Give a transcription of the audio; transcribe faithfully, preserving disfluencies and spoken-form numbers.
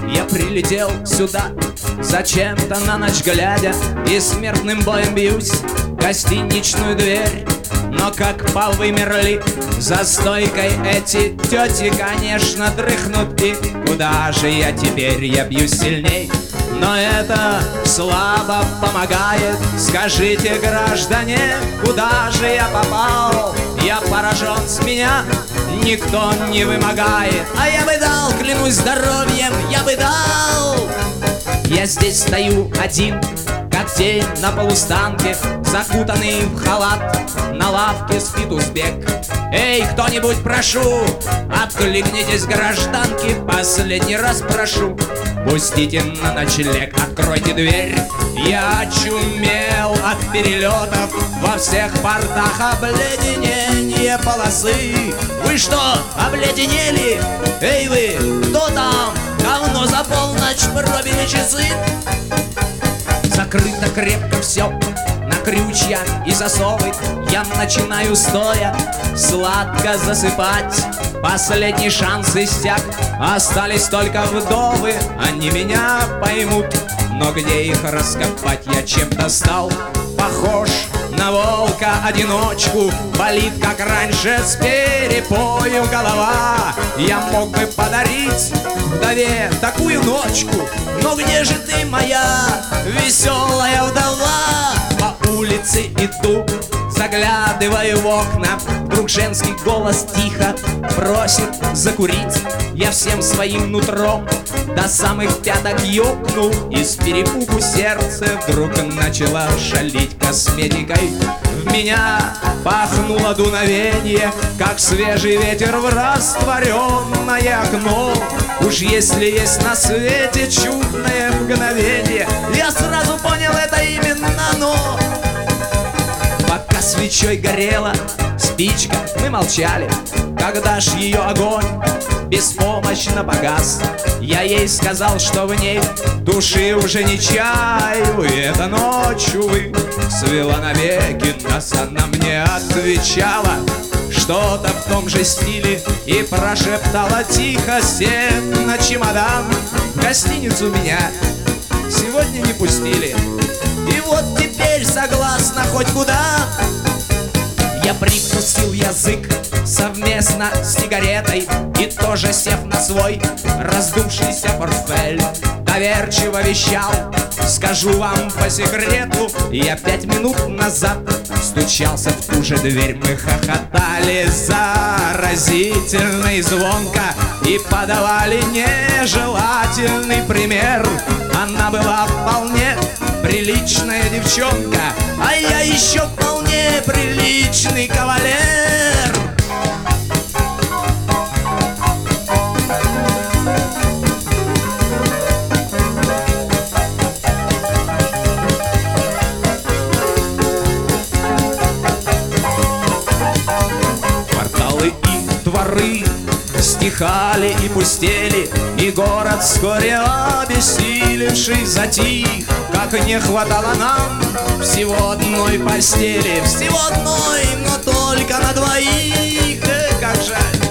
Я прилетел сюда зачем-то на ночь глядя, и смертным боем бьюсь в гостиничную дверь. Но как повымерли за стойкой эти тети, конечно, дрыхнут, и куда же я теперь? Я бьюсь сильней, но это слабо помогает. Скажите, граждане, куда же я попал? Я поражен, с меня никто не вымогает. А я бы дал, клянусь здоровьем, я бы дал. Я здесь стою один, как тень на полустанке, закутанный в халат, на лавке спит узбек. Эй, кто-нибудь, прошу, откликнитесь, гражданки, последний раз прошу, пустите на ночлег, откройте дверь. Я очумел от перелетов, во всех портах обледенение полосы. Вы что, обледенели? Эй вы, кто там? Давно за полночь пробили часы. Закрыто крепко все на крючья и засовы. Я начинаю стоя сладко засыпать. Последний шанс иссяк, остались только вдовы. Они меня поймут, но где их раскопать? Я чем-то стал похож на волка-одиночку. Болит, как раньше, с перепою голова. Я мог бы подарить вдове такую ночку, но где же ты, моя веселая вдова? По улице иду, заглядываю в окна, вдруг женский голос тихо просит закурить. Я всем своим нутром до самых пяток ёкнул, и с перепугу сердце вдруг начало шалить. Косметикой в меня пахнуло дуновенье, как свежий ветер в растворенное окно. Уж если есть на свете чудное мгновенье, я сразу понял, это именно оно. Пока свечой горела спичка, мы молчали. Когда ж ее огонь беспомощно погас, я ей сказал, что в ней души уже не чаю. И эта ночь, увы, свела навеки нас. Она мне отвечала что-то в том же стиле и прошептала тихо: сев на чемодан, в гостиницу меня сегодня не пустили. И вот теперь согласна хоть куда. Я прикусил язык совместно с сигаретой и тоже, сев на свой раздувшийся портфель, доверчиво вещал: скажу вам по секрету, я пять минут назад стучался в ту же дверь. Мы хохотали заразительно и звонко и подавали нежелательный пример. Она была вполне приличная девчонка, а я еще вполне приличный кавалер. Кварталы и дворы стихали и пустели, и город вскоре обессилевший затих. Как не хватало нам всего одной постели, всего одной, но только на двоих. Эх, как жаль.